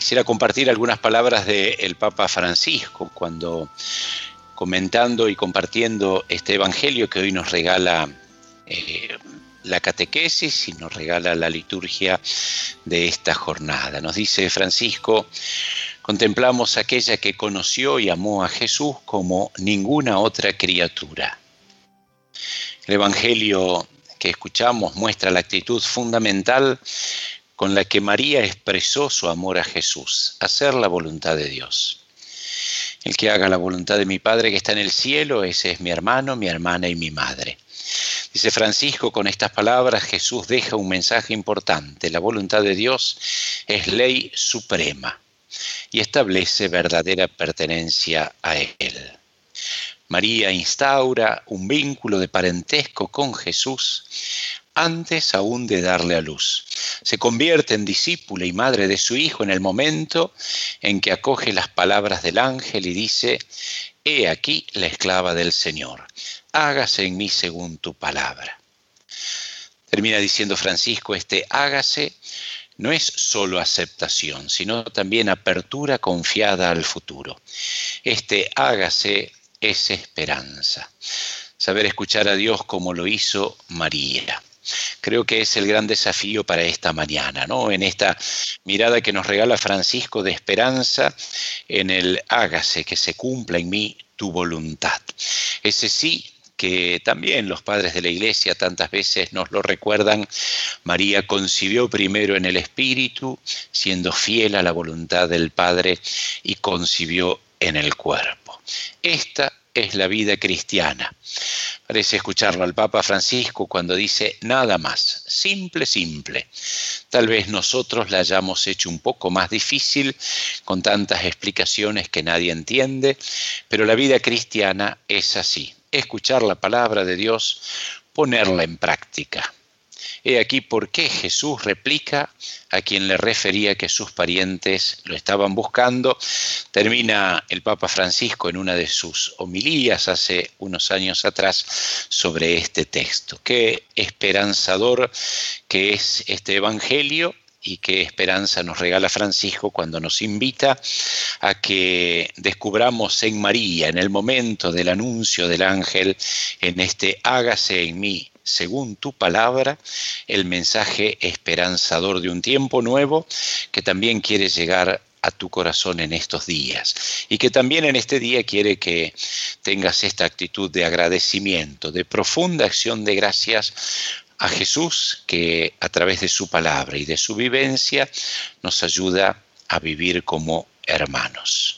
Quisiera compartir algunas palabras del Papa Francisco cuando comentando y compartiendo este evangelio que hoy nos regala la catequesis y nos regala la liturgia de esta jornada. Nos dice Francisco: contemplamos aquella que conoció y amó a Jesús como ninguna otra criatura. El evangelio que escuchamos muestra la actitud fundamental con la que María expresó su amor a Jesús: hacer la voluntad de Dios. El que haga la voluntad de mi Padre que está en el cielo, ese es mi hermano, mi hermana y mi madre. Dice Francisco, con estas palabras Jesús deja un mensaje importante. La voluntad de Dios es ley suprema y establece verdadera pertenencia a Él. María instaura un vínculo de parentesco con Jesús antes aún de darle a luz. Se convierte en discípula y madre de su Hijo en el momento en que acoge las palabras del ángel y dice: «He aquí la esclava del Señor, hágase en mí según tu palabra». Termina diciendo Francisco, este hágase no es solo aceptación, sino también apertura confiada al futuro. Este hágase es esperanza. Saber escuchar a Dios como lo hizo María. Creo que es el gran desafío para esta mañana, ¿no? En esta mirada que nos regala Francisco de esperanza, en el hágase, que se cumpla en mí tu voluntad. Ese sí que también los padres de la Iglesia tantas veces nos lo recuerdan. María concibió primero en el Espíritu, siendo fiel a la voluntad del Padre, y concibió en el cuerpo. Esta es la vida cristiana. Parece escucharlo al Papa Francisco cuando dice nada más, simple, simple. Tal vez nosotros la hayamos hecho un poco más difícil con tantas explicaciones que nadie entiende, pero la vida cristiana es así. Escuchar la palabra de Dios, ponerla en práctica. He aquí por qué Jesús replica a quien le refería que sus parientes lo estaban buscando. Termina el Papa Francisco en una de sus homilías hace unos años atrás sobre este texto. Qué esperanzador que es este evangelio y qué esperanza nos regala Francisco cuando nos invita a que descubramos en María, en el momento del anuncio del ángel, en este hágase en mí según tu palabra, el mensaje esperanzador de un tiempo nuevo que también quiere llegar a tu corazón en estos días y que también en este día quiere que tengas esta actitud de agradecimiento, de profunda acción de gracias a Jesús, que a través de su palabra y de su vivencia nos ayuda a vivir como hermanos.